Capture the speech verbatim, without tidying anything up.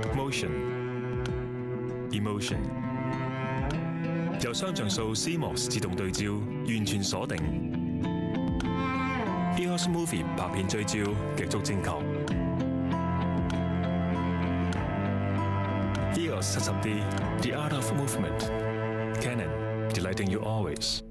Motion Emotion 由雙像素 C M O S 自動對焦完全鎖定 E O S Movie 拍片追焦極速精確 E O S 七十 D The Art of Movement Canon Delighting you always